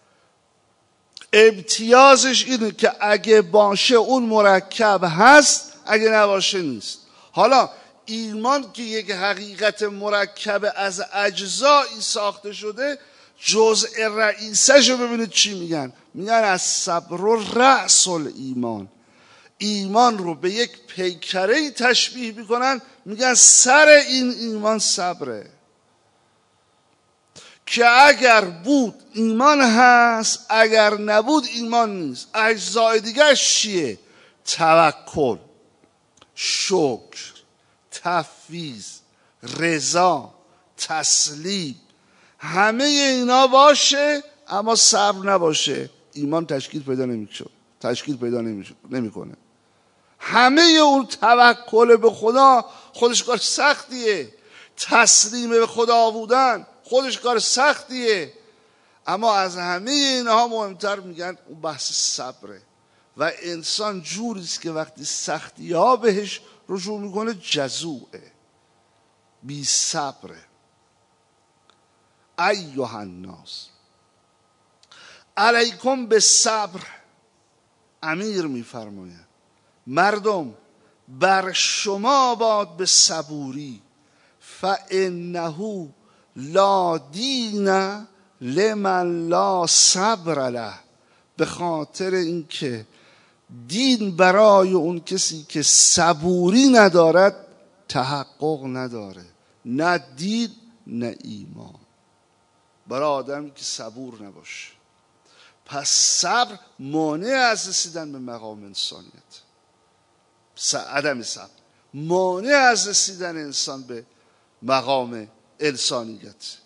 امتیازش اینه که اگه باشه اون مرکب هست، اگه نباشه نیست. حالا ایمان که یک حقیقت مرکب از اجزایی ساخته شده، جزء رئیسش رو ببینید چی میگن. میگن از صبر و رأس الایمان. ایمان رو به یک پیکره‌ای تشبیه میکنن، میگن سر این ایمان صبره، که اگر بود ایمان هست، اگر نبود ایمان نیست. اجزای دیگرش چیه؟ توکل، شکر، تفویض، رضا، تسلیم، همه اینا باشه اما صبر نباشه، ایمان تشکیل پیدا نمیکنه. همه اون توکل به خدا خودش کار سختیه، تسلیم به خدا بودن خودش کار سختیه، اما از همه اینها مهمتر میگن اون بحث صبره. و انسان جوریست که وقتی سختی ها بهش رجوع میکنه جزوعه، بی صبره. ایها الناس علیکم به صبر، امیر میفرماید مردم بر شما باد به صبوری، فانه لا دین لمن لا صبر له، به خاطر اینکه دین برای اون کسی که صبوری ندارد تحقق نداره. نه دین نه ایمان برای آدمی که صبور نباشه. پس صبر مانع از رسیدن به مقام انسانیت، عدم صبر مانع از رسیدن انسان به مقام انسانیت.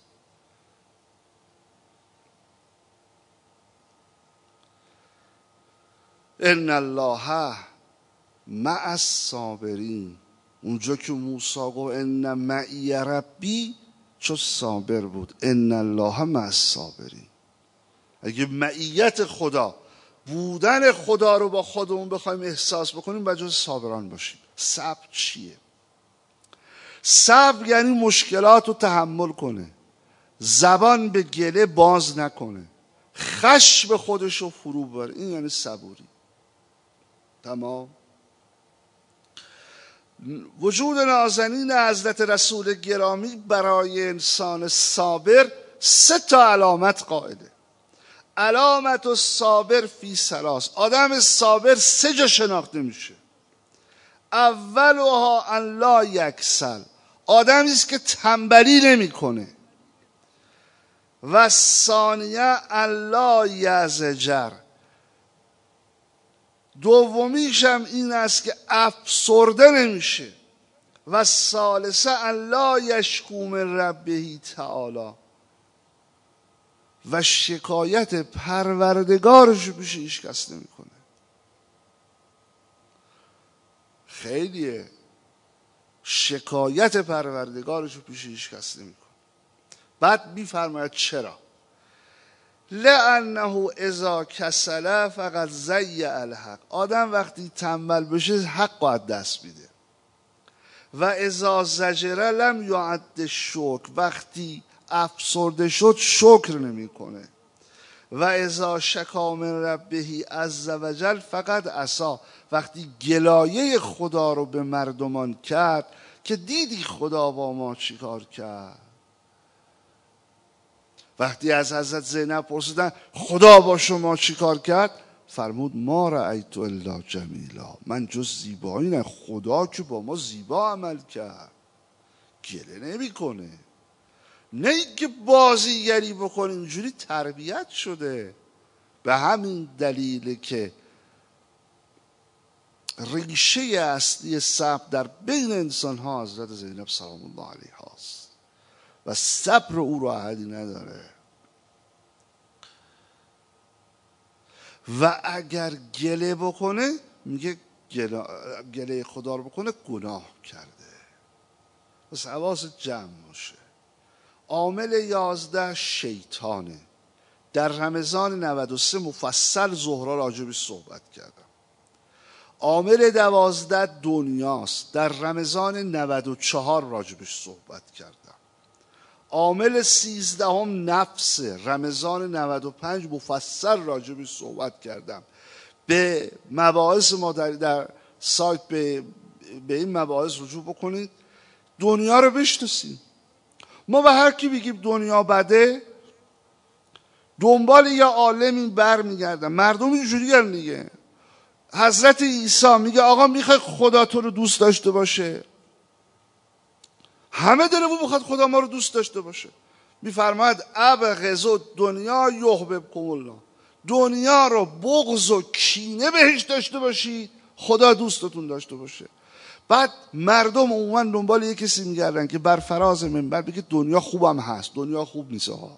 ان الله مع الصابرین، اونجا که موسی گفت ان معی ربی چو صابر بود، ان الله مع الصابرین. اگه معیت خدا، بودن خدا رو با خودمون بخوایم احساس بکنیم باید جز صابران باشیم. صبر چیه؟ صبر یعنی مشکلات رو تحمل کنه، زبان به گله باز نکنه، خشم خودش رو فرو ببره. این یعنی صبوری. تمام. وجود نازنین حضرت رسول گرامی برای انسان صابر 3 علامت قائله. علامت الصابر فی 3. آدم صابر 3 جا شناخته میشه. اولها ان لا یکسل، آدمی است که تنبلی نمیکنه. و ثانیه ان لا یزجر، دومیش هم این است که افسرده نمیشه. و ثالثه ان لا یشکو من ربه تعالی، و شکایت پروردگارش رو پیش هیچ کس نمیکنه. خیلیه، شکایت پروردگارش رو پیش هیچ کس نمیکنه. بعد میفرماید چرا؟ لانه اذا کسل فقط ضیع الحق، آدم وقتی تنبل بشه حق از دست میده. و اذا زجر لم یعد الشکر، وقتی افسرده شد شکر نمیکنه. و اذا شکا من ربه عز وجل فقط عصا، وقتی گلایه خدا رو به مردمان کرد که دیدی خدا با ما چیکار کرد. وقتی از حضرت زینب پرسیدن خدا با شما چیکار کرد، فرمود ما رأیت الا جمیلا، من جز زیبایی نه، خدا که با ما زیبا عمل کرد. گله نمیکنه. نه اینکه بازیگری بکنه، اینجوری تربیت شده. به همین دلیل که ریشه اصلی صبر در بین انسان ها حضرت زینب سلام الله علیها است و صبر او رو احدی نداره. و اگر گله بکنه، میگه گله خدا رو بکنه گناه کرده. بس حواس جمع باشه. عامل 11 شیطانه. در رمضان 93 مفصل زهرا راجبش صحبت کردم. عامل 12 دنیاست. در رمضان 94 راجبش صحبت کردم. عامل 13 نفس، رمضان 95 مفصل راجبش صحبت کردم. به مباحث ما در سایت به این مباحث رجوع بکنید. دنیا رو بشناسیم. ما به هر کی بگیم دنیا بده، دنبال یه عالمی برمیگردن. مردم اینجوری دیگه. حضرت عیسی میگه آقا میخوای خدا تو رو دوست داشته باشه؟ همه دلمون میخواد خدا ما رو دوست داشته باشه. میفرماید ابغضوا دنیا یحببکم الله. دنیا رو بغض و کینه بهش داشته باشید، خدا دوستتون داشته باشه. بعد مردم عموما دنبال یه کسی میگردن که بر فراز منبر بگه دنیا خوبم هست، دنیا خوب نیست. ها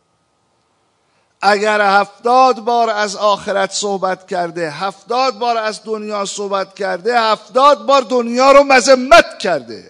اگر 70 بار از آخرت صحبت کرده، 70 بار از دنیا صحبت کرده، 70 بار دنیا رو مذمت کرده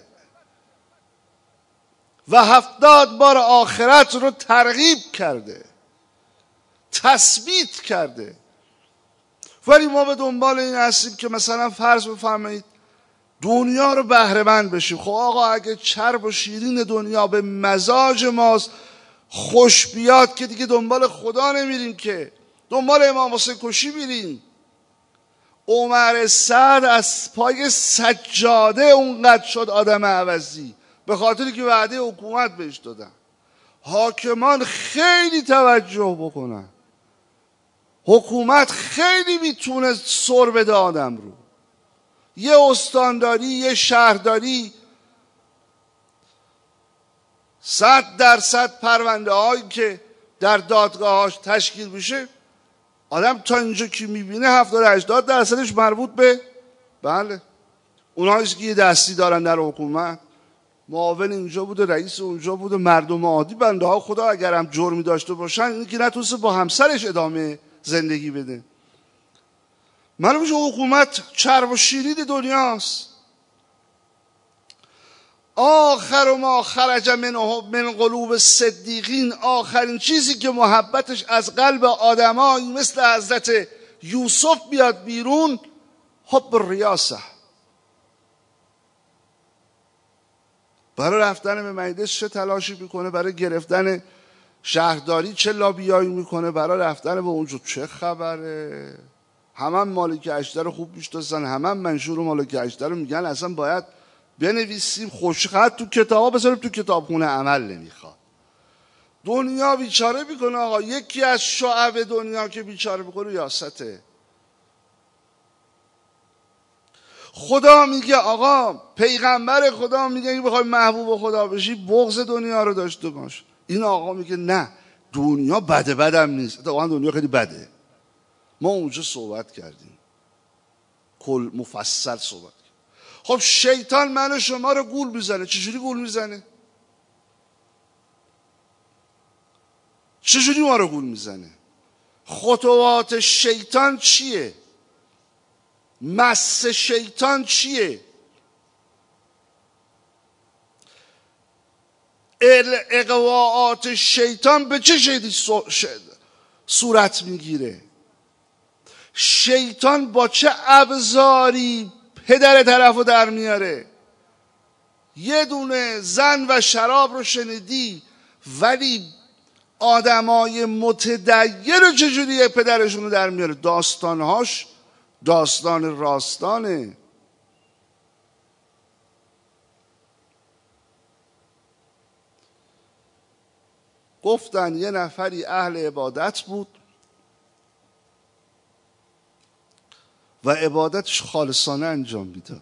و 70 بار آخرت رو ترغیب کرده، تثبیت کرده. ولی ما به دنبال این هستیم که مثلا فرض بفرمایید دنیا رو بهره مند بشیم. خب آقا اگه چرب و شیرین دنیا به مزاج ماست، خوش بیاد، که دیگه دنبال خدا نمیریم، که دنبال امام حسین کشی میریم. عمر سعد از پای سجاده اونقدر شد آدم عوضی به خاطری که وعده حکومت بهش دادن. حاکمان خیلی توجه بکنن، حکومت خیلی میتونه سر بده آدم رو. یه استانداری، یه شهرداری 100% پرونده هایی که در دادگاهاش تشکیل میشه، آدم تا اینجا که میبینه 70-80% مربوط به بله اونهایی که یه دستی دارن در حکومت. معاون اینجا بوده، رئیس اونجا بوده. مردم عادی بنده ها خدا اگر هم جرمی داشته باشن، اینی که نتونسته با همسرش ادامه زندگی بده. معلومه که حکومت چرب و شیرین دنیاست. آخر ما خرج من قلوب الصدیقین، آخرین چیزی که محبتش از قلب آدمایی مثل حضرت یوسف بیاد بیرون، حب الریاسه. برای رفتن به مجلس چه تلاشی میکنه، برای گرفتن شهرداری چه لابیایی میکنه، برای رفتن به اونجا چه خبره. همه مالک اشتر خوب میشناسن، همه منشور مالک اشتر رو میگن اصلا باید بنویسیم خوشخط تو کتابا بذاریم تو کتابخونه، عمل نمیخواد. دنیا بیچاره میکنه آقا. یکی از شعب دنیا که بیچاره میکنه ریاسته. خدا میگه آقا، پیغمبر خدا میگه اگه بخوای محبوب خدا بشی بغض دنیا رو داشته باش. این آقا میگه نه، دنیا بده، بدم نیست، اتفاقا دنیا خیلی بده. ما اونجا صحبت کردیم، کل مفصل صحبت کردیم. خب شیطان من و شما رو گول میزنه. چجوری گول میزنه؟ چجوری ما رو گول میزنه؟ خطوات شیطان چیه؟ مس شیطان چیه؟ اغواءات شیطان به چه شکلی صورت میگیره؟ شیطان با چه ابزاری پدر طرفو در میاره؟ یه دونه زن و شراب رو شنیدی، ولی آدمای متدین رو چجوری پدرشون رو در میاره؟ داستانهاش داستان راستانه. گفتن یه نفری اهل عبادت بود و عبادتش خالصانه انجام میداد.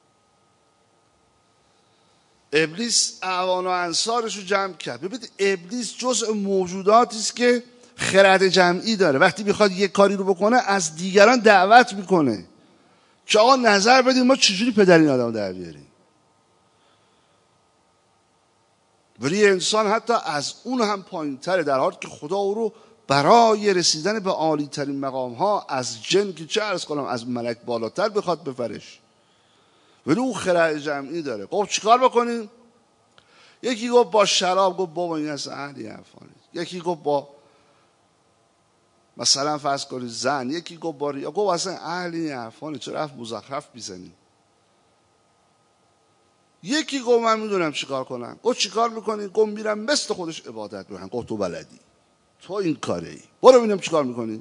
ابلیس اعوان و انصارش رو جمع کرد. ببینید ابلیس جزء موجوداتی است که خرد جمعی داره. وقتی میخواد یک کاری رو بکنه از دیگران دعوت میکنه که آقا نظر بدید ما چجوری پدر این آدم در بیاریم. ولی انسان حتی از اون هم پایین تره، در حالی که خدا او رو برای رسیدن به عالی ترین مقام ها از جن که چه عرض کنم از ملک بالاتر بخواد بفرش، ولی او خرد جمعی داره. خب چیکار بکنیم؟ یکی گفت با شراب، گفت بابا این اصلا اهلی حرفانه. یکی گفت با مثلا فرض کنید زن، یکی گفت با ریا، گفت اصلا اهلی حرفانه، چرا رفت مزخرف بیزنی. یکی گفت من میدونم چیکار کنم. گفت چیکار میکنی؟ گفت میرم مثل خودش عبادت میکنم. گفت تو بلدی، تو این کاره ای، برو ببینم چیکار میکنی.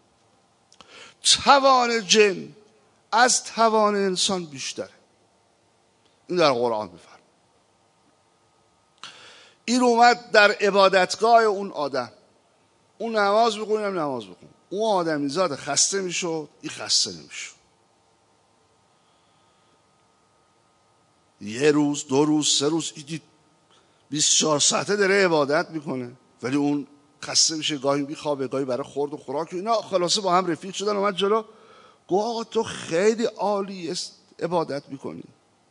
توان جن از توان انسان بیشتره. این در قرآن میفرماید. این اومد در عبادتگاه اون آدم، اون نماز بخون اینم نماز بخون. اون آدمی زاد خسته میشد، این خسته نمیشد. یه روز، 2 روز، 3 روز، 24 ساعته داره عبادت میکنه، ولی اون خسته میشه، گاهی میخوابه، گاهی برای خورد و خوراک و اینا. خلاصه با هم رفیق شدن، اومد جلو، گفت آقا تو خیلی عالی عبادت میکنی،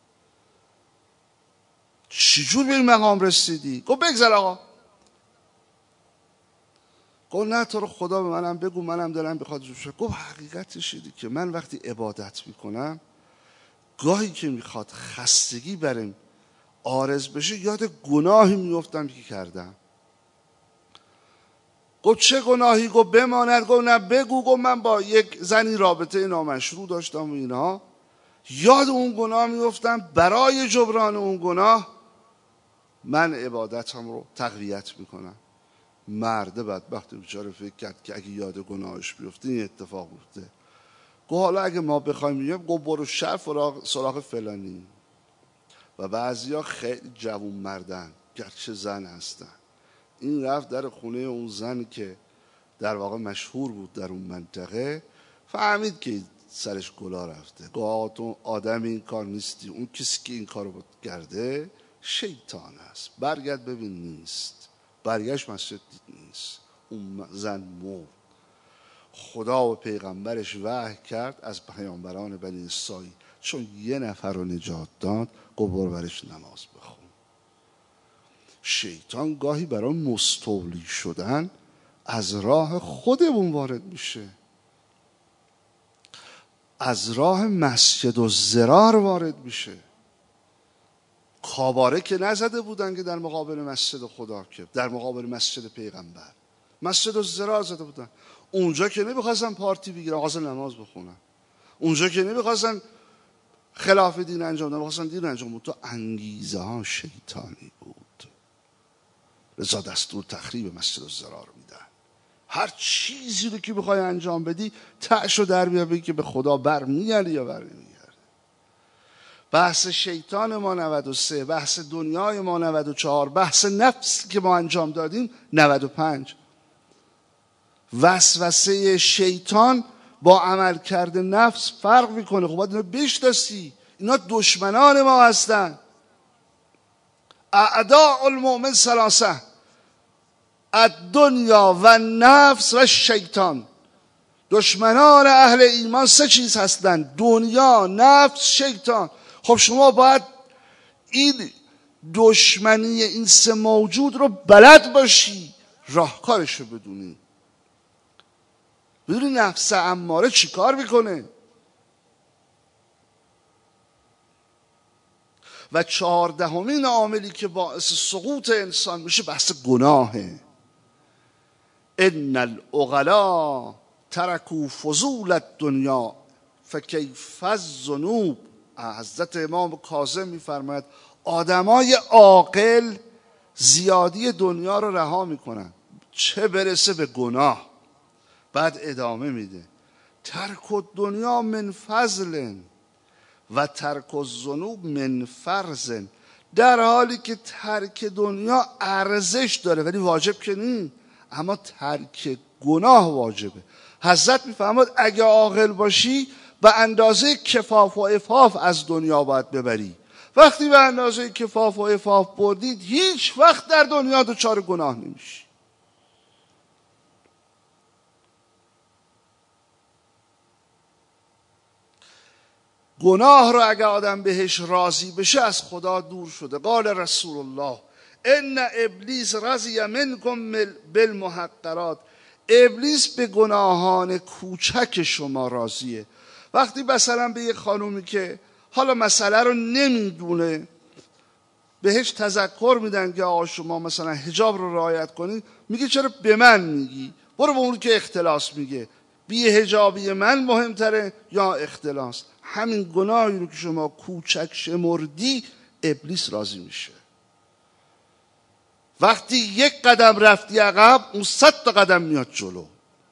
چجور به این مقام رسیدی؟ گفت بگذر آقا. گفت نه تو رو خدا به منم بگو، منم دلم بخواد جوش. گفت حقیقتش اینه که من وقتی عبادت میکنم، گاهی که میخواد خستگی برم عارض بشه، یاد گناهی میفتم که کردم. گفت چه گناهی؟ گفت بماند. گفت نه بگو. گفت من با یک زنی رابطه نامشروع داشتم و اینها، یاد اون گناه میفتم، برای جبران اون گناه من عبادتم رو تقویت میکنم. مرد بدبخت بیچاره فکر کرد که اگه یاد گناهش بیفته این اتفاق بیفته. گفت حالا اگه ما بخوایم میگم، گفت برو شهر سراغ فلانی. و بعضیا خیلی جوون مردن، گرچه زن هستن. این رفت در خونه اون زن که در واقع مشهور بود در اون منطقه، فهمید که سرش گلا رفته. گفت تو آدم این کار نیستی، اون کسی که این کار رو کرده شیطان است، برگرد ببین نیست. برگشت مسجد دید نیست، اون زن مرد. خدا و پیغمبرش وحی کرد از پیامبران بنی اسرائیل، چون یه نفر رو نجات داد، گفت برو برش نماز بخون. شیطان گاهی برای مستولی شدن از راه خودمون وارد میشه، از راه مسجد و ضرار وارد میشه. کاباره که نزده بودن که در مقابل مسجد خدا، که در مقابل مسجد پیغمبر مسجد و ضرار زده بودن. اونجا که نمیخواستن پارتی بگیرن، خواستن نماز بخونن. اونجا که نمیخواستن خلاف دین انجام بدن، خواستن دین انجام بدن. تو انگیزه ها شیطانی بود، لذا دستور تخریب مسجد و ضرار میدن. هر چیزی رو که بخوای انجام بدی، تعشو در بیار بگی که به خدا برمیگردی یا برنمیگردی. بحث شیطان ما 93، بحث دنیای ما 94، بحث نفسی که ما انجام دادیم 95. وسوسه شیطان با عمل کرده نفس فرق میکنه. خب باید اینا بشناسی، اینا دشمنان ما هستن. اعداء المؤمن 3: الدنیا و نفس و شیطان. دشمنان اهل ایمان 3 چیز هستن: دنیا، نفس، شیطان. خب شما باید این دشمنی این 3 موجود رو بلد باشی، راهکارش رو بدونی نفس اماره چی کار میکنه. و 14مین عاملی که باعث سقوط انسان میشه بحث گناهه. ان العقلا ترکوا فضول الدنیا فکیف الذنوب. حضرت امام کاظم میفرماید آدمای عاقل زیادی دنیا رو رها میکنن، چه برسه به گناه. بعد ادامه میده ترک الدنیا من فضل و ترک الذنوب من فرض. در حالی که ترک دنیا ارزش داره ولی واجب که نیست، اما ترک گناه واجبه. حضرت میفرماد اگه عاقل باشی به اندازه کفاف و عفاف از دنیا باید ببری. وقتی به اندازه کفاف و عفاف بردید، هیچ وقت در دنیا دچار گناه نمیشی. گناه رو اگه آدم بهش راضی بشه از خدا دور شده. قال رسول الله ان ابلیس رضی منکم بالمحقرات. ابلیس به گناهان کوچک شما راضیه. وقتی مثلا به یه خانومی که حالا مسئله رو نمیدونه بهش تذکر میدن که آقا شما مثلا حجاب رو رعایت کنید، میگه چرا به من میگی؟ برو به اون که اختلاس میگه. بی حجابی من مهمتره یا اختلاس؟ همین گناهی رو که شما کوچک شمردی ابلیس راضی میشه. وقتی 1 قدم رفتی عقب، اون 100 تا قدم میاد جلو.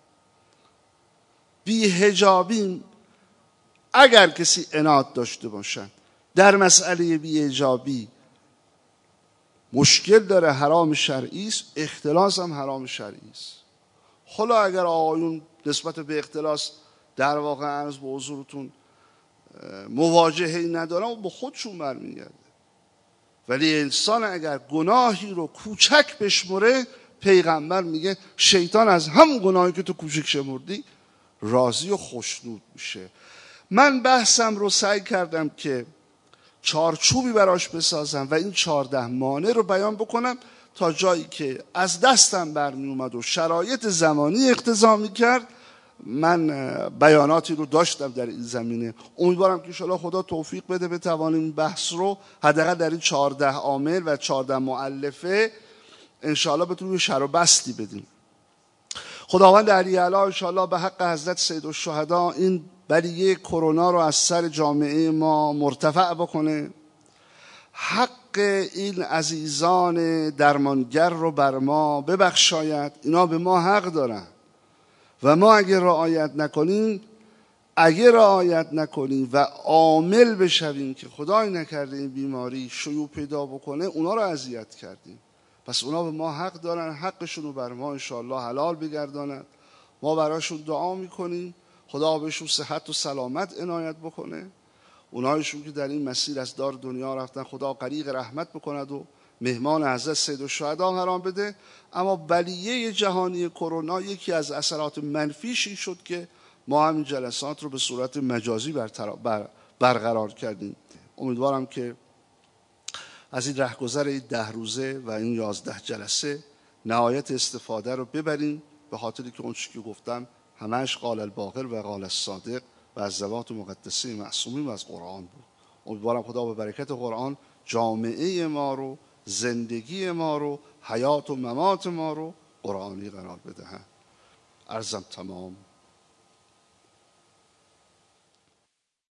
بی حجابی اگر کسی عناد داشته باشن در مسئله بی حجابی مشکل داره حرام شرعی است، اختلاس هم حرام شرعی است. حالا اگر آقایون نسبت به اختلاس در واقع عرض به حضورتون مواجهه‌ای ندارن و به خودشون برمیگرده. ولی انسان اگر گناهی رو کوچک بشمره، پیغمبر میگه شیطان از همون گناهی که تو کوچک شمردی راضی و خوشنود میشه. من بحثم رو سعی کردم که چارچوبی براش بسازم و این 14 مانع رو بیان بکنم تا جایی که از دستم برمی اومد و شرایط زمانی اقتضا میکرد من بیاناتی رو داشتم در این زمینه. امیدوارم که انشاءالله خدا توفیق بده بتوانیم این بحث رو حداقل در این 14 عامل و 14 مؤلفه انشاءالله بتونیم شر و بستی بدیم. خداوند علی اعلی انشاءالله به حق حضرت سیدالشهدا این بلیه کرونا رو از سر جامعه ما مرتفع بکنه، حق این عزیزان درمانگر رو بر ما ببخشاید. اینا به ما حق دارن و ما اگه رعایت نکنیم و عامل بشویم که خدای نکرده این بیماری شیوع پیدا بکنه، اونا رو اذیت کردیم. پس اونا به ما حق دارن، حقشون رو بر ما انشاءالله حلال بگرداند. ما براشون دعا میکنیم خدا بهشون صحت و سلامت عنایت بکنه. اونایشون که در این مسیر از دار دنیا رفتن خدا غریق رحمت بکند و مهمان حضرت سیدالشهدا قرار بده. اما بلیه جهانی کرونا یکی از اثرات منفیش این شد که ما همین جلسات رو به صورت مجازی برقرار کردیم. امیدوارم که از این رهگذر این 10 روزه و این 11 جلسه نهایت استفاده رو ببریم، به خاطری که اون چیزی که گفتم همش قال الباقر و قال الصادق و از ذوات مقدسه معصومین و از قرآن بود. امیدوارم خدا به برکت قرآن جامعه ما رو، زندگی ما رو، حیات و ممات ما رو قرآنی قرار بدهد. عرضم تمام.